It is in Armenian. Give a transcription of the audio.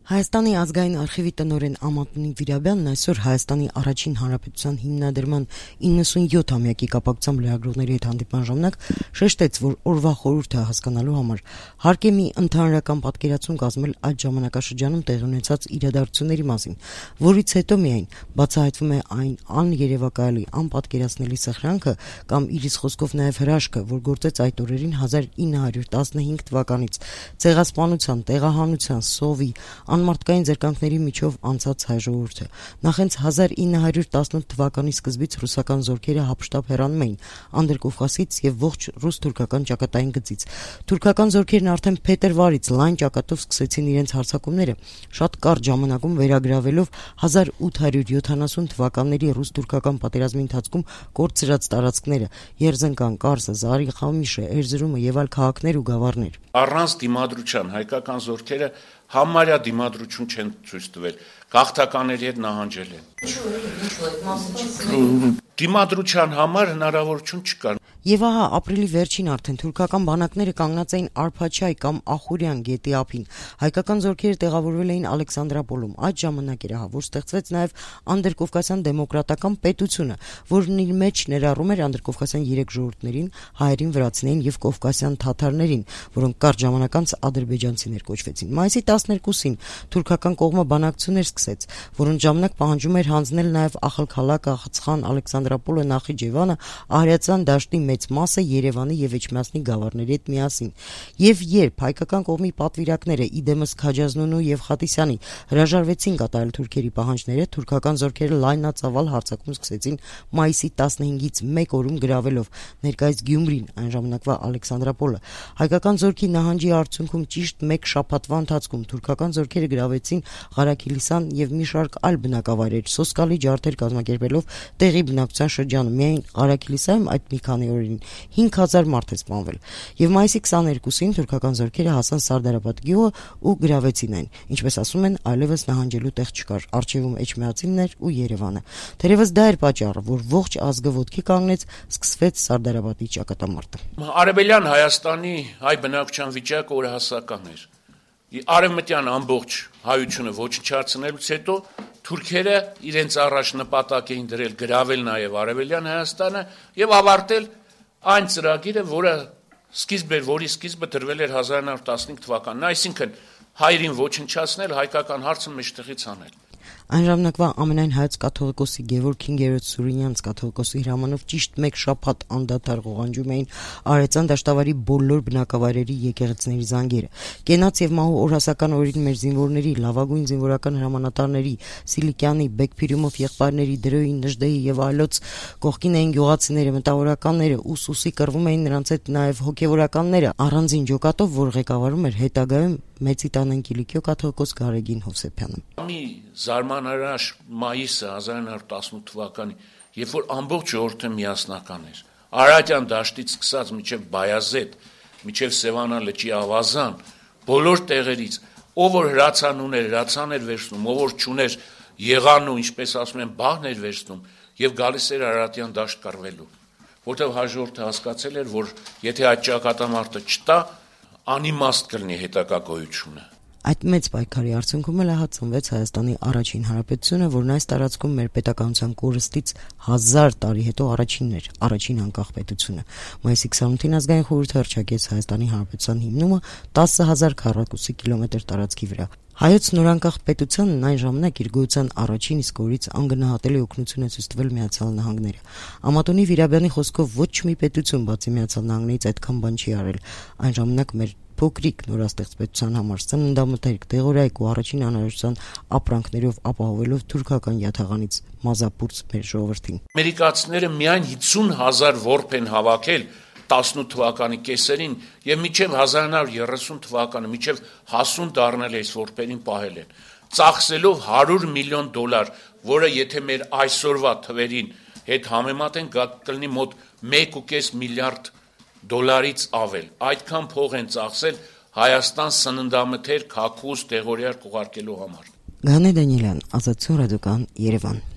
Հայաստանի ազգային արխիվի տնօրեն Ամատունի Վիրաբյանն այսօր Հայաստանի առաջին հանրապետության հիմնադրման 97-ամյակի կապակցությամբ լրագրողների հետ հանդիպման ժամանակ շեշտեց, որ օրվա խորհուրդը հասկանալու համար հարկ է մի ընդհանրական պատկերացում կազմել այդ ժամանակաշրջանում տեղի ունեցած իրադարձությունների մասին, որից հետո միայն բացահայտվում է այն աներևակայալի, անպատկերացնելի սխրանքը կամ իրից խոսքով նաև հրաշքը, որ գործեց այդ օրերին 1915 թվականից ցեղասպանության, տեղահանության, սովի, անմարդկային զրկանքների միջով անցած հայ ժողովուրդը։ Նախ հենց 1918 թվականի սկզբից ռուսական զորքերը հափշտապ հեռանում էին Անդրկովկասից եւ ողջ ռուս-թուրքական ճակատային գծից։ Թուրքական զորքերն արդեն փետրվարից լայն ճակատով սկսեցին իրենց հարձակումները, շատ կարճ ժամանակում վերագրավելով 1870 թվականների ռուս-թուրքական պատերազմի ընթացքում կորցրած տարածքները՝ Երզնկան, Կարսը, Զարիխամիշը, Էրզրումը եւ այլ քաղաքներ ու գավառներ։ Առանց դիմադրության հայկական զորքերը համարյա դիմադրություն չեն ցույց տվել, գաղթականների հետ նահանջել են։ Դիմադրության համար հնարավորություն չկար։ Եվ ահա ապրիլի վերջին արդեն թուրքական բանակները կանգնած էին Արփաչայ կամ Ախուրյան գետի ափին։ Հայկական զորքերը տեղավորվել էին Ալեքսանդրապոլում։ Այդ ժամանակ էր որ ստեղծվեց նաև Անդրկովկասյան դեմոկրատական պետությունը, որն իր մեջ ներառում էր Անդրկովկասյան 3 ժողովուրդներին՝ հայերին, վրացիներին եւ կովկասյան թաթարներին, որոնք կարճ ժամանակ անց ադրբեջանցիներ կոչվեցին։ Մայիսի 12-ին թուրքական կողմը բանակցություններ սկսեց, որոնց ժամանակ պահանջում էր հանձնել նաև Ախալքալակը, Ախցխան, Ալեքսանդրապոլը, Նախիջևանը, Ահրիացան դաշտի մեծ մասը Երևանի եւ Էջմիածնի գավառների հետ միասին։ Եվ երբ հայկական կողմի պատվիրակները Իդեմս Քաջազնունու եւ Խատիսյանի հրաժարվեցին կատարել թուրքերի պահանջները, թուրքական զորքերը լայնածավալ հարձակում սկսեցին մայիսի 15-ից 1 օրում գրավելով ներկայիս Գյումրին, այն ժամանակվա Ալեքսանդրապոլը։ Հայկական զորքի նահանջի արդյունքում ճիշտ 1 շաբաթվա ընթացքում թուրքական զորքերը գրավեցին Ղարաքիլիսան եւ մի շարք այլ բնակավայրեր, սոսկալի ջարդեր կազմակերպելով տեղի բնակության շրջանում։ Միայն Ղարաքիլիսայում այդ մի քանի օրերին 5000 մարդ է սպանվել։ Եվ մայիսի 22-ին թուրքական զորքերը հասան Սարդարապատ գյուղը ու գրավեցին այն։ Ինչպես ասում են, այլևս նահանջելու տեղ չկար։ Արխիվում Էջմիածինն էր ու Երևանը։ Թերևս դա էր պատճառը, որ ողջ ազգը ոտքի կանգնեց, սկսվեց Սարդարապատի ճակատամարտը։ Արևելյան Հայաստանի հայ բնակչության վիճակը օրհասական էր։ Արևմտյան ամբողջ հայությունը ոչնչացնելուց հետո թուրքերը իրենց առաջ նպատակ էին դրել գրավել նաև Արևելյան Հայաստանը եւ ավարտել այն ծրագիրը, որի սկիզբը դրվել էր 1915 թվականին, այսինքն հայրին ոչնչացնել, հայկական հարցը մեջտեղից անել։ Այն ժամանակվա ամենայն հայոց կաթողիկոսի Գևորգ 5-րդ Սուրինյանց կաթողիկոսի հրամանով ճիշտ 1 շաբաթ անդադար ղողանջում էին Արարատյան դաշտավարի բոլոր բնակավայրերի եկեղեցիների զանգերը։ Կենաց եւ մահու օրհասական օրերին մեր զինվորների, լավագույն զինվորական հրամանատարների, Սիլիկյանի, Բեկփիրումով եղբայրների, Դրոյի, Նժդեի եւ այլոց կողքին էին գյուղացիները, մտավորականները, ուսուսի կռվում էին նրանց հետ նաև հոգեվորականները, առանձին ջոկատով, որ ղեկավարում էր հետագայում Մեծի տան Կիլիկիո կաթողիկոս Գարեգին Հովսեփյանը։ Մի զարմանարաշ մայիսը 1918 թվականին, երբ որ ամբողջ ժողովուրդը միասնական էր, Արարատյան դաշտից սկսած մինչև Բայազեդ, մինչև Սևանա լճի ավազան, բոլոր տեղերից, ով որ հրացան ուներ, հրացան էր վերցնում, ով որ չուներ, եղան ու ինչպես ասում են, բահն էր վերցնում եւ գալիս էր Արարատյան դաշտ կռվելու, որտեղ հայ ժողովուրդը հասկացել էր, որ եթե այդ ճակատամարտը չտա, անիմաստ կլինի հետագա գոյությունը։ Այդ մեծ պայքարի արդյունքում էլ ծնվեց Հայաստանի առաջին հանրապետությունը, որն այս տարածքում մեր պետականության կորստից 1000 տարի հետո առաջինն էր, առաջին անկախ պետությունը։ Մայիսի 28-ին ազգային խորհուրդը հռչակեց Հայաստանի հանրապետության հիմնումը 10000 քառակուսի կիլոմետր տարածքի վրա։ Հայոց նորանկախ պետությանն այն ժամանակ իր գոյության առաջին իսկ օրից անգնահատելի օգնություն է ցույց տվել Միացյալ Նահանգները։ Ամատունի Վիրաբյանի խոսքով ոչ մի պետություն բացի Միացյալ Նահանգներից այդքան բան չի արել։ Այն ժամանակ մեր փոքրիկ նորաստեղծ պետության համար սննդամթերք, դեղորայք ու առաջին անհրաժեշտության ապրանքներով ապահովելով թուրքական յաթաղանից մազապուրց մեր ժողովրդին։ Ամերիկացիները միայն 50000 որբ են հավաքել 18 թվականի կեսերին եւ մինչեւ 1930 թվականը մինչեւ հասուն դառնել այս որբերին պահել են, ծախսելով $100 միլիոն, որը եթե մեր այսօրվա թվերին հետ համեմատենք, կլինի մոտ 1.5 միլիարդ դոլարից ավել։ Այդքան փող են ծախսել Հայաստան սննդամթերք, հագուստ, դեղորայք ուղարկելու համար։ Գանե Դանիելյան, Ազատություն ռադիոկայան, Երևան։